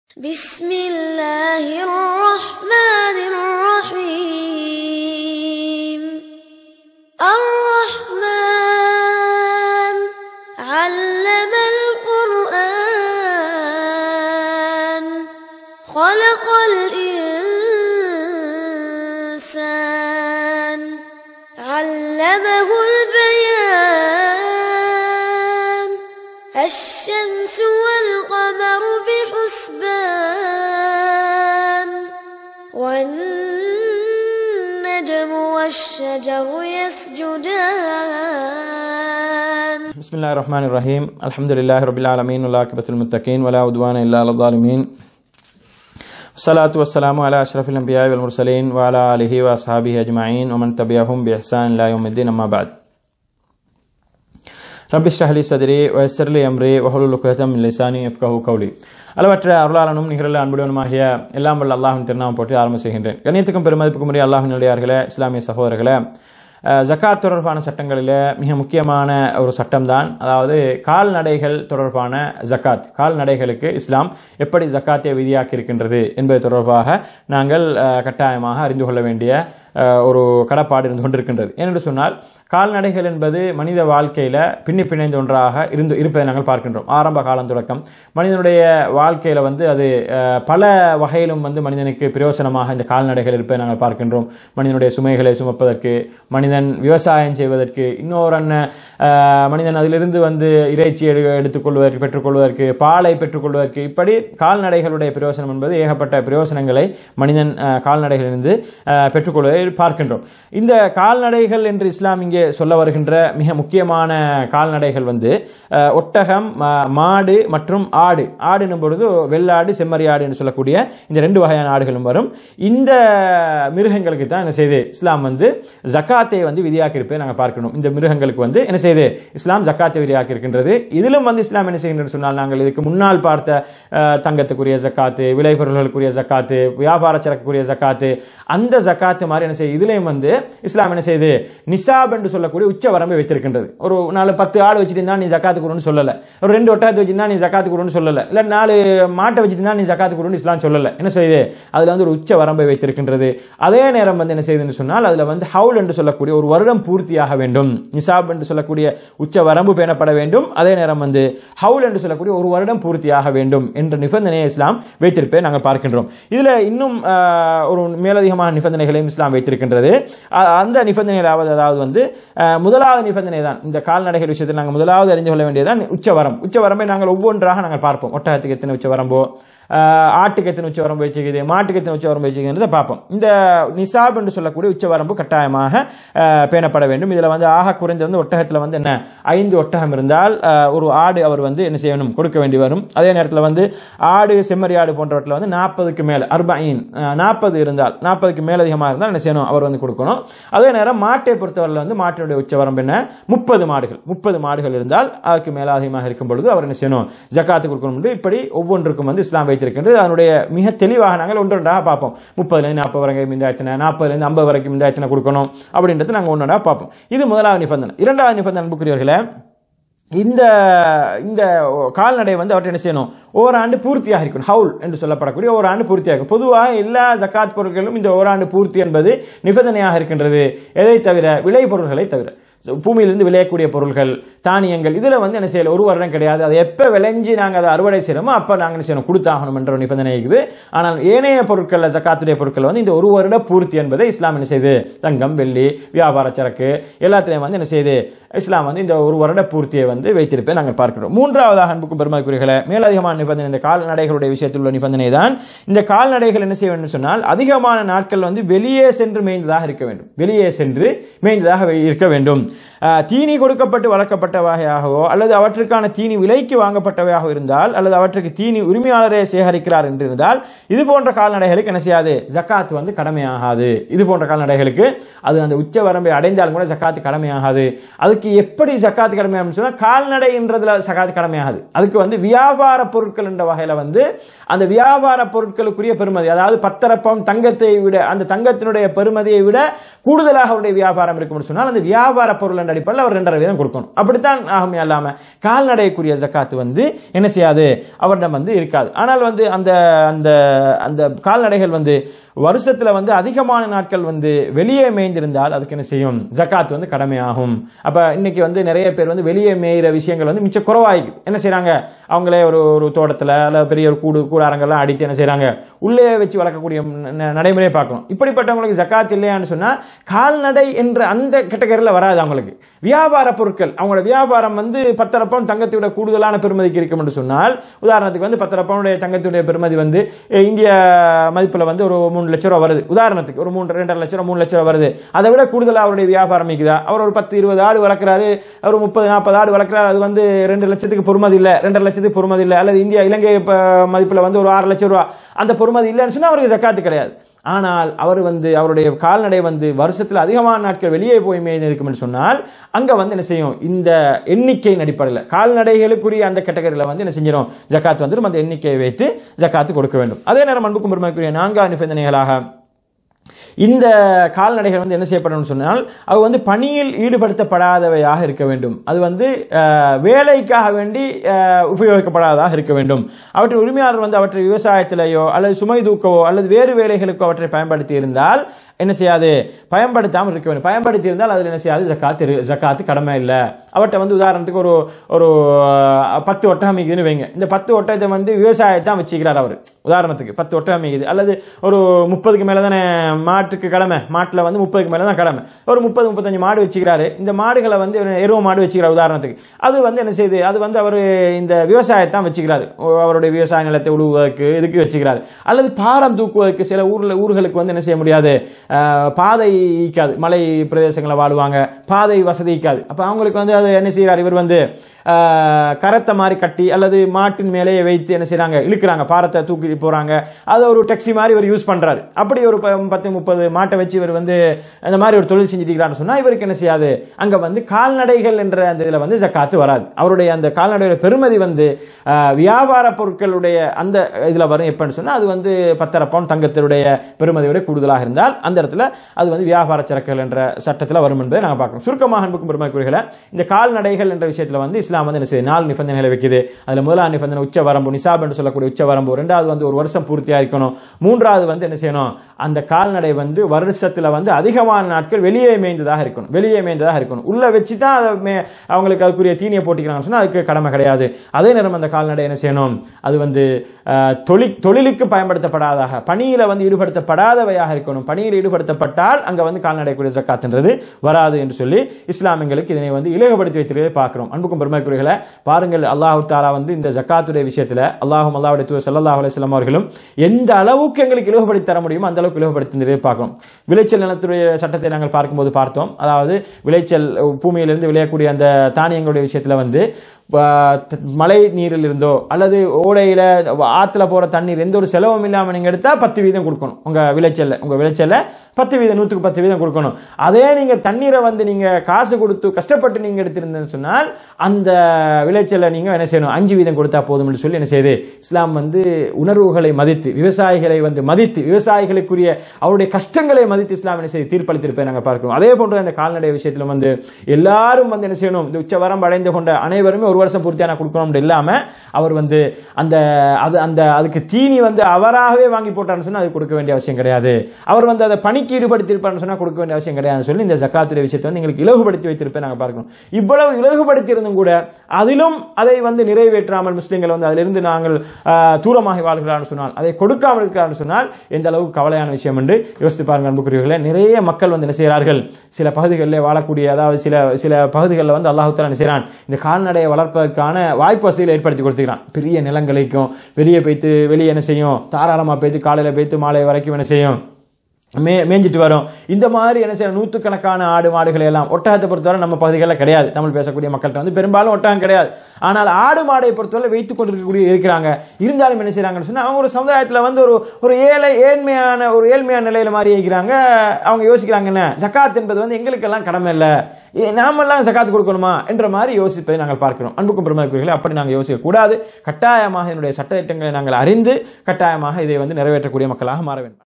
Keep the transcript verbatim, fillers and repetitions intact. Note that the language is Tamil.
بسم الله الرحمن الرحيم الرحمن علم القرآن خلق الإنسان علمه البيان الشمس والقمر بحسبان والنجم والشجر يسجدان بسم الله الرحمن الرحيم الحمد لله رب العالمين والعاقبة للمتقين ولا عدوان إلا على الظالمين والصلاة والسلام على أشرف الأنبياء والمرسلين وعلى آله وأصحابه أجمعين ومن تبعهم بإحسان إلى يوم الدين أما بعد رب اشرح لي صدري ويسر لي أمري واحلل عقدة من لساني يفقهوا قولي அளவற்ற அருளாளனும் நிகரல்ல அன்புடனுமாகிய எல்லாம் வல்ல அல்லாஹ்வின் திருநாமம் போற்றி ஆரம்பம் செய்கின்றேன். கண்ணியத்துக்கும் பெருமதிப்புக்கும் உரிய அல்லாஹ்வின் நல்லடியார்களே, இஸ்லாமிய சகோதரர்களே, ஜகாத் தொடர்பான சட்டங்களில் மிக முக்கியமான ஒரு சட்டம் தான், அதாவது கால்நடைகள் தொடர்பான ஜகாத். கால்நடைகளுக்கு இஸ்லாம் எப்படி ஜகாத்தை விதியாக்கி இருக்கின்றது என்பது தொடர்பாக நாங்கள் கட்டாயமாக அறிந்து கொள்ள வேண்டிய ஒரு கடப்பாடு இருந்து கொண்டிருக்கின்றது. ஏனென்று சொன்னால், கால்நடைகள் என்பது மனித வாழ்க்கையில பின்னி பிணைந்த ஒன்றாக இருந்து இருப்பதை நாங்கள் பார்க்கின்றோம். ஆரம்ப காலம் தொடக்கம் மனிதனுடைய வாழ்க்கையில வந்து அது பல வகையிலும் வந்து மனிதனுக்கு பிரயோசனமாக இந்த கால்நடைகள் இருப்பதை நாங்கள் பார்க்கின்றோம். மனிதனுடைய சுமைகளை சுமப்பதற்கு, மனிதன் விவசாயம் செய்வதற்கு, இன்னொரு மனிதன் அதிலிருந்து வந்து இறைச்சி எடுத்துக்கொள்வதற்கு, பெற்றுக்கொள்வதற்கு, பாலை பெற்றுக்கொள்வதற்கு, இப்படி கால்நடைகளுடைய பிரயோசனம் என்பது ஏகப்பட்ட பிரயோசனங்களை மனிதன் கால்நடைகளிலிருந்து பெற்றுக்கொள்வதை பார்க்கின்றோம். இந்த கால்நடைகள் என்று இஸ்லாம் இங்கே சொல்ல வருகின்ற மிக முக்கியமான கால்நடைகள் வந்து ஒட்டகம், மாடு மற்றும் ஆடு. ஆடு என்னும் பொழுது வெள்ளாடு, செம்மறியாடு என்று சொல்லக்கூடிய இந்த ரெண்டு வகையான ஆடுகளும் வரும். இந்த மிருகங்களுக்கு தான் என்ன செய்து இஸ்லாம் வந்து ஜகாத்தை வந்து விதியாக்கி இருப்பதை நாங்கள் பார்க்கணும். இந்த மிருகங்களுக்கு வந்து என்ன செய்து இஸ்லாம் ஜகாத்தை விதியாக்கி இருக்கின்றது. இதிலும் வந்து இஸ்லாம் என்ன செய்கின்றது சொன்னால், நாங்கள் இதுக்கு முன்னால் பார்த்த தங்கத்துக்குரிய ஜக்காத்து, விளைபொருள்களுக்குரிய ஜக்காத்து, வியாபார சரக்குரிய ஜக்காத்து, அந்த ஜக்காத்து மாதிரி என்ன செய்யுது இதுலயும் வந்து இஸ்லாம் என்ன செய்யுது நிசாப் என்று சொல்லக்கூடிய உச்ச வரம்பை வைத்திருக்கின்றது. ஒரு நாலு பத்து ஆடு வச்சுட்டு நீ ஜக்காத்து கொடுன்னு சொல்லல, ஒரு ரெண்டு ஒட்டகத்தை வச்சிருந்தா நீ ஜக்காத்து கொடுன்னு சொல்லல, இல்ல நாலு மாட்டை வச்சுட்டு நீ ஜக்காத்து கொடுன்னு இஸ்லாம் சொல்லல. என்ன செய்யுது அதுல வந்து ஒரு உச்ச வரம்பை வைத்திருக்கின்றது. அதே நேரம் வந்து என்ன செய்யுதுன்னு சொன்னால், அதுல வந்து ஹவுல் என்று சொல்லக்கூடிய ஒரு வருடம் பூர்த்தியாக வேண்டும். நிசாப் என்று சொல்லக்கூடிய உச்ச வரம்பு பேணப்பட வேண்டும். அதே நேரம் வந்து ஹவுல் என்று சொல்லக்கூடிய ஒரு வருடம் பூர்த்தியாக வேண்டும் என்ற நிபந்தனையை இஸ்லாம் வைத்திருப்பதை நாங்கள் பார்க்கின்றோம். இதுல இன்னும் ஒரு மேலதிகமான நிபந்தனைகளையும் இஸ்லாம் வைத்திருக்கின்றது. அந்த நிபந்தனைகளாவது அதாவது வந்து முதலாவது நிபந்தனை தான் இந்த கால்நடைகள் விஷயத்தில் நாங்கள் முதலாவது அறிந்து கொள்ள வேண்டியதுதான் உச்சவரம். உச்சவரம்பை நாங்கள் ஒவ்வொன்றாக நாங்கள் பார்ப்போம். ஒட்டகத்துக்கு எத்தனை உச்சவரம்போ, ஆட்டுக்கு எத்தனை உச்ச வரம்பு வச்சுக்குது, மாட்டுக்கு எத்தனை உச்ச வரம்பு வச்சுக்கிறத பார்ப்போம். இந்த நிசாப் என்று சொல்லக்கூடிய உச்ச வரம்பு கட்டாயமாக பேணப்பட வேண்டும். இதுல வந்து ஆக குறைந்த வந்து ஒட்டகத்தில் வந்து என்ன ஐந்து ஒட்டகம் இருந்தால் ஒரு ஆடு அவர் வந்து என்ன செய்யணும் கொடுக்க வேண்டி வரும். அதே நேரத்தில் வந்து ஆடு, செம்மறி ஆடு போன்றவற்றில் வந்து நாற்பதுக்கு மேல அர்பைன் நாற்பது இருந்தால், நாற்பதுக்கு மேல அதிகமாக இருந்தால் என்ன செய்யணும் அவர் வந்து கொடுக்கணும். அதே நேரம் மாட்டை பொறுத்தவரையில் வந்து மாட்டினுடைய உச்ச வரம்பு என்ன முப்பது மாடுகள் முப்பது மாடுகள் இருந்தால் அதுக்கு மேல அதிகமாக இருக்கும் பொழுது அவர் என்ன செய்யணும் ஜக்காத்து கொடுக்கணும். இப்படி ஒவ்வொன்றுக்கும் வந்து இஸ்லாம் வைத்திருக்கின்றது. அதனுடைய மிக தெளிவாக நாங்கள் ஒன்றொன்றாக பார்ப்போம். முப்பதுல இருந்து நாற்பது வரைக்கும் இந்த எத்தனை, நாற்பதுல இருந்து ஐம்பது வரைக்கும் இந்த எத்தனை கொடுக்கணும் அப்படின்றது நாங்கள் ஒன்றொன்றாக பார்ப்போம். இது முதலாவது நிபந்தனை. இரண்டாவது நிபந்தனை அன்புக்குரியவர்களே, இந்த இந்த கால்நடை வந்து அவற்றை என்ன செய்யணும் ஓராண்டு பூர்த்தியாக இருக்கும். ஹவுல் என்று சொல்லப்படக்கூடிய ஓராண்டு பூர்த்தியாக இருக்கும். பொதுவாக எல்லா ஜக்காத் பொருட்களும் இந்த ஓராண்டு பூர்த்தி என்பது நிபந்தனையாக இருக்கின்றது. எதை தவிர விளை பொருள்களை தவிர, பூமியிலிருந்து விளையக்கூடிய பொருள்கள், தானியங்கள், இதுல வந்து என்ன செய்யல ஒரு வருடம் கிடையாது. அதை எப்ப விளைஞ்சி நாங்க அதை அறுவடை செய்யறோமோ அப்ப நாங்க என்ன செய்யணும் கொடுத்தாகணும் என்ற ஒரு நிபந்தனை இருக்குது. ஆனால் ஏனைய பொருட்கள், ஜக்காத்துடைய பொருட்கள் வந்து இந்த ஒரு வருட பூர்த்தி என்பதை இஸ்லாம் என்ன செய்யுது தங்கம், வெள்ளி, வியாபார சரக்கு எல்லாத்திலையும் வந்து என்ன செய்யுது இஸ்லாம் வந்து இந்த ஒரு வருட பூர்த்தியை வந்து வைத்திருப்பதை நாங்கள் பார்க்கிறோம். மூன்றாவதாக அன்புக்கும் பெருமதிக்குரியவர்களே, மேலதிகமான நிபந்தனை இந்த கால்நடைகளுடைய விஷயத்தில் உள்ள நிபந்தனை தான். இந்த கால்நடைகள் என்ன செய்ய வேண்டும் சொன்னால், அதிகமான நாட்கள் வந்து வெளியே சென்று மேய்ந்ததாக இருக்க வேண்டும். வெளியே சென்று மேய்ந்ததாக இருக்க வேண்டும். தீனி கொடுக்கப்பட்டு வளர்க்கப்பட்ட வகையாகவோ அல்லது அவற்றுக்கான தீனி விலைக்கு வாங்கப்பட்டவையாக இருந்தால், அல்லது அவற்றுக்கு தீனி உரிமையாளரே சேகரிக்கிறார் என்று இருந்தால், இது போன்ற கால்நடைகளுக்கு என்ன செய்யாது ஜக்காத் வந்து கடமையாகாது. இது போன்ற கால்நடைகளுக்கு அது அந்த உச்ச வரம்பை அடைந்தாலும் கூட ஜக்காத்து கடமையாகாது. அதுக்கு எப்படி ஜக்காத்து கடமையாகும் சொன்னா, கால்நடை என்றதுல ஜக்காத்து கடமையாகாது. அதுக்கு வந்து வியாபார பொருட்கள் என்ற வகையில வந்து அந்த வியாபார பொருட்களுக்குரிய பெருமதி, அதாவது பத்தரப்பம் தங்கத்தை விட அந்த தங்கத்தினுடைய பெருமதியை விட கூடுதலாக அவருடைய வியாபாரம் இருக்கும் சொன்னால் அந்த வியாபார பொருள் என்ற அடிப்படையில் அவர் ரெண்டரை வீதம் கொடுக்கணும். அப்படித்தான் ஆகும். இல்லாம கால்நடைக்குரிய ஜக்காத்து வந்து என்ன செய்யாது, அவரிடம் வந்து இருக்காது. ஆனால் வந்து அந்த அந்த அந்த கால்நடைகள் வந்து வருஷத்துல வந்து அதிகமான நாட்கள் வந்து வெளியே மேய்ந்திருந்தால் அதுக்கு என்ன செய்யும், ஜக்காத் வந்து கடமையாகும். அப்ப இன்னைக்கு வந்து நிறைய பேர் வந்து வெளியே மேய்கிற விஷயங்கள் வந்து மிச்சம் குறவாயிக்குது. என்ன செய்யறாங்க, அவங்களே ஒரு ஒரு தோட்டத்துல அல்ல பெரிய ஒரு கூடு கூடாரங்கள்லாம் அடித்து என்ன செய்யறாங்க, உள்ளே வச்சு வளர்க்கக்கூடிய நடைமுறையை பார்க்கணும். இப்படிப்பட்டவங்களுக்கு ஜக்காத் இல்லையான்னு சொன்னா கால்நடை என்ற அந்த கேட்டகரியில் வராது. அவங்களுக்கு வியாபார பொருட்கள், அவங்களோட வியாபாரம் வந்து பத்தரை பவுன் தங்கத்தை விட கூடுதலான பெருமதிக்கு இருக்கும் என்று சொன்னால், உதாரணத்துக்கு வந்து பத்தரை பவுனுடைய தங்கத்துடைய பெருமதி வந்து இந்திய மதிப்புல வந்து ஒரு மூணு லட்சம் ரூபாய் வருது. உதாரணத்துக்கு ஒரு மூன்று ரெண்டரை லட்சம் மூணு லட்சம் ரூபாய் வருது. அதை விட கூடுதலாக அவருடைய வியாபாரம் இருக்குதா, அவர் ஒரு பத்து இருபது ஆடு வளர்க்கிறாரு, ஒரு முப்பது நாற்பது ஆடு வளர்க்கிறாரு, அது வந்து ரெண்டு லட்சத்துக்கு பொறுமதி இல்லை, ரெண்டரை லட்சத்துக்கு பொறுமதி இல்லை, அல்லது இந்தியா இலங்கை மதிப்புல வந்து ஒரு ஆறு லட்சம் ரூபாய் அந்த பொறுமதி இல்லைன்னு சொன்னா அவருக்கு ஜக்காத்து கிடையாது. ஆனால் அவர் வந்து அவருடைய கால்நடை வந்து வருஷத்தில் அதிகமான நாட்கள் வெளியே போய் மேய்ந்திருக்கும் சொன்னால் அங்க வந்து என்ன செய்யும், இந்த எண்ணிக்கையின் அடிப்படையில் கால்நடைகளுக்குரிய அந்த கேட்டகரியில் வந்து என்ன செஞ்சிடும், ஜக்காத் வந்துடும். அந்த எண்ணிக்கையை வைத்து ஜக்காத்து கொடுக்க வேண்டும். அதே நேரம் அன்புக்கும் பெருமைக்குரிய நான்காவது நிபந்தனைகளாக இந்த கால்நடைகள் வந்து என்ன செய்யப்படணும் சொன்னால் அது வந்து பணியில் ஈடுபடுத்தப்படாதவையாக இருக்க வேண்டும். அது வந்து வேலைக்காக வேண்டி உபயோகிக்கப்படாததாக இருக்க வேண்டும். அவற்றின் உரிமையாளர் வந்து அவற்றை விவசாயத்திலேயோ அல்லது சுமை தூக்கவோ அல்லது வேறு வேலைகளுக்கோ அவற்றை பயன்படுத்தி இருந்தால் என்ன செய்யாது, பயன்படுத்தாமல் இருக்க வேண்டும். பயன்படுத்தி இருந்தால் அதில் என்ன செய்யாது, ஜக்காத்து ஜக்காத்து கடமை இல்லை. அவற்றை வந்து உதாரணத்துக்கு ஒரு ஒரு பத்து ஒட்டகம் அமைக்குதுன்னு வைங்க. இந்த பத்து ஒட்டகத்தை வந்து விவசாயத்தான் வச்சுக்கிறார் அவர். உதாரணத்துக்கு பத்து ஒட்டகம் அமைக்குது, அல்லது ஒரு முப்பதுக்கு மேலே தானே மாட்டுக்கு கடமை, மாட்டில் வந்து முப்பதுக்கு மேலே தான் கடமை. ஒரு முப்பது முப்பத்தஞ்சு மாடு வச்சுக்கிறாரு. இந்த மாடுகளை வந்து எருவ மாடு வச்சுக்கிறார் உதாரணத்துக்கு. அது வந்து என்ன செய்யுது, அது வந்து அவர் இந்த விவசாயத்தான் வச்சுக்கிறாரு. அவருடைய விவசாய நிலத்தை உழுவுவதற்கு இதுக்கு வச்சுக்கிறாரு. அல்லது பாரம் தூக்குவதற்கு சில ஊர்ல ஊர்களுக்கு வந்து என்ன செய்ய முடியாது, பாதை ஈக்காது, மலை பிரதேசங்களை வாழ்வாங்க, பாதை வசதி ஈக்காது. அப்ப அவங்களுக்கு வந்து அது என்ன செய்யறாரு, இவர் வந்து கரத்தை மாதிரி கட்டி அல்லது மாட்டின் மேலேயே வைத்து என்ன செய்யறாங்க, இழுக்கிறாங்க, பாரத்தை தூக்கி போறாங்க. அதை ஒரு டாக்ஸி மாதிரி இவர் யூஸ் பண்றாரு. அப்படி ஒரு பத்து முப்பது மாட்டை வச்சு இவர் வந்து அந்த மாதிரி ஒரு தொழில் செஞ்சுட்டு இருக்கிறான்னு சொன்னா இவருக்கு என்ன செய்யாது, அங்க வந்து கால்நடைகள் என்ற அந்த இதுல வந்து ஜக்காத்து வராது. அவருடைய அந்த கால்நடையோட பெருமதி வந்து வியாபார பொருட்களுடைய அந்த இதுல வரும். எப்பன்னு சொன்னா அது வந்து பத்தரை பவுன் தங்கத்தினுடைய பெருமதியோட கூடுதலாக இருந்தால் அந்த இடத்துல அது வந்து வியாபார சரக்குகள் என்ற சட்டத்தில் வரும் என்பதை நாங்கள் பார்க்கணும். சுருக்கமாக அன்புக்கும் பெருமைக்குரியவர்களே, இந்த கால்நடைகள் என்ற விஷயத்தில் வந்து இஸ்லாம் வந்து என்ன செய்யுது, நாலு நிபந்தனைகளை வைக்குது. அதுல முதலாவது நிபந்தனை உச்ச வரம்பு, நிசாப் என்று சொல்லக்கூடிய உச்ச வரம்பு. ரெண்டாவது வந்து ஒரு வருஷம் பூர்த்தியா இருக்கணும். மூன்றாவது வந்து என்ன செய்யணும், அந்த கால்நடை வந்து வருஷத்துல வந்து அதிகமான நாட்கள் வெளியே மேய்ந்ததாக இருக்கணும். வெளியே மேய்ந்ததாக இருக்கணும். உள்ள வச்சுதான் அவங்களுக்கு அதுக்குரிய தீனியை போட்டிக்கிறாங்க சொன்னா அதுக்கு கடமை கிடையாது. அதே நேரம் அந்த கால்நடை என்ன செய்யணும், அது வந்து தொழிலுக்கு பயன்படுத்தப்படாதாக, பணியில வந்து ஈடுபடுத்தப்படாதவையாக இருக்கணும். பணியில் ஈடுபடுத்தப்பட்டால் அங்க வந்து கால்நடைக்குரிய ஜக்காத்ன்றது வராது என்று சொல்லி இஸ்லாம் எங்களுக்கு இதனை வந்து இலகுபடுத்தி வைத்திருக்கிறதை பார்க்கிறோம். அன்புக்கும் பெருமைக்குரியவர்களே, பாருங்கள், அல்லாஹ் தஆலா வந்து இந்த ஜக்காத்துடைய விஷயத்துல அல்லாஹும் அல்லாஹ்வுடைய தூதர் ஸல்லல்லாஹு அலைஹி வஸல்லம் அவர்களும் எந்த அளவுக்கு எங்களுக்கு இலகுபடுத்தி தர முடியுமோ அந்த அளவுக்கு இலகுபடுத்தி பார்க்கிறோம். விளைச்சல் நிலத்துடைய சட்டத்தை நாங்கள் பார்க்கும்போது பார்த்தோம். அதாவது விளைச்சல் பூமியிலிருந்து விளையக்கூடிய அந்த தானியங்களுடைய விஷயத்துல வந்து மழை நீரில் இருந்தோ அல்லது ஓடையில ஆத்துல போற தண்ணீர் எந்த ஒரு செலவும் இல்லாம நீங்க எடுத்தா பத்து வீதம் கொடுக்கணும். உங்க விளைச்சல்ல உங்க விளைச்சல்ல பத்து வீதம் நூற்றுக்கு பத்து வீதம் கொடுக்கணும். அதே நீங்க தண்ணீரை வந்து நீங்க காசு கொடுத்து கஷ்டப்பட்டு நீங்க எடுத்திருந்தேன்னு சொன்னால் அந்த விளைச்சல்ல நீங்க என்ன செய்யணும், அஞ்சு வீதம் கொடுத்தா போதும் என்று சொல்லி என்ன செய்யுது, இஸ்லாம் வந்து உணர்வுகளை மதித்து விவசாயிகளை வந்து மதித்து விவசாயிகளுக்குரிய அவருடைய கஷ்டங்களை மதித்து இஸ்லாம் என்ன செய்து தீர்ப்பளித்திருப்பதை நாங்கள் பார்க்கிறோம். அதே போன்று அந்த கால்நடை விஷயத்துல வந்து எல்லாரும் வந்து என்ன செய்யணும், இந்த உச்சவரம் அடைந்து கொண்ட அனைவருமே ஒரு வருஷம் பூர்த்தியான கொடுக்கணும் இல்லாம அவர் வந்து அந்த அந்த அதுக்கு தீனி வந்து அவராகவே வாங்கி போட்டான்னு சொன்னா அது கொடுக்க வேண்டிய அவசியம் கிடையாது. அவர் வந்து அதை பணிக்கு ஈடுபடுத்தி இருப்பார்னு சொன்னா கொடுக்க வேண்டிய அவசியம் கிடையாது சொல்லி இந்த ஜக்காத்துடைய விஷயத்தை வந்து எங்களுக்கு இலகுபடுத்தி வைத்திருப்பேன் நாங்கள் பார்க்கணும். இவ்வளவு இலகுபடுத்தி இருந்தும் கூட அதிலும் அதை வந்து நிறைவேற்றாமல் முஸ்லிம்கள் வந்து அதிலிருந்து நாங்கள் தூரமாக வாழ்கிறான்னு சொன்னால், அதை கொடுக்காமல் இருக்கிறான்னு சொன்னால் எந்த அளவுக்கு கவலையான விஷயம் என்று யோசித்து பாருங்கள் அன்புக்குரியவர்களே. நிறைய மக்கள் வந்து என்ன செய்கிறார்கள், சில பகுதிகளில் வாழக்கூடிய அதாவது சில சில பகுதிகளில் வந்து அல்லாஹ் தஆலா என்ன செய்கிறான், இந்த கால்நடையை வளர்ப்பதற்கான வாய்ப்பு வசதிகளை ஏற்படுத்தி கொடுத்துக்கிறான். பெரிய நிலங்களுக்கும் வெளியே போய்த்து வெளியே என்ன செய்யும், தாராளமாக போய்த்து காலையில் போய்த்து மாலை வரைக்கும் என்ன செய்யும் மே மேஞ்சிட்டு வரும். இந்த மாதிரி என்ன செய்ய நூற்றுக்கணக்கான ஆடு மாடுகளை எல்லாம் ஒட்டகத்தை பொறுத்தவரை நம்ம பகுதிகளில் கிடையாது. தமிழ் பேசக்கூடிய மக்கள்கிட்ட வந்து பெரும்பாலும் ஒட்டகம் கிடையாது. ஆனால் ஆடு மாடை பொறுத்தவரை வைத்துக் கொண்டிருக்கக்கூடிய இருக்கிறாங்க. இருந்தாலும் என்ன செய்யறாங்கன்னு சொன்னா அவங்க ஒரு சமுதாயத்தில் வந்து ஒரு ஒரு ஏழை ஏழ்மையான ஒரு ஏழ்மையான நிலையில மாறி இருக்கிறாங்க. அவங்க யோசிக்கிறாங்க, என்ன ஜக்காத் என்பது வந்து எங்களுக்கெல்லாம் கடமை இல்லை, நாமெல்லாம் ஜக்காத் கொடுக்கணுமா என்ற மாதிரி யோசிப்பதை நாங்கள் பார்க்கிறோம். அன்புக்கும் பெருமைக்குரியவர்களே, அப்படி நாங்கள் யோசிக்க கூடாது. கட்டாயமாக என்னுடைய சட்டத்திட்டங்களை நாங்கள் அறிந்து கட்டாயமாக இதை வந்து நிறைவேற்றக்கூடிய மக்களாக மாற வேண்டும்.